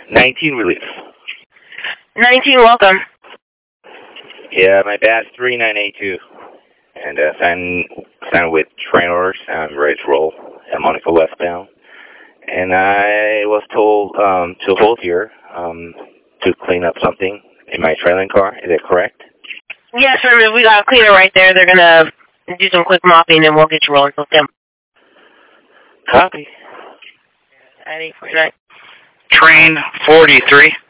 19 relief. 19, welcome. Yeah, my bad's 3982. And signed with train orders. I'm ready to roll. I'm on it for westbound. And I was told to hold here to clean up something in my trailing car. Is that correct? Yes, sir. We got a cleaner right there. They're going to do some quick mopping, and we'll get you rolling. Okay. Copy. At 849. Train 43.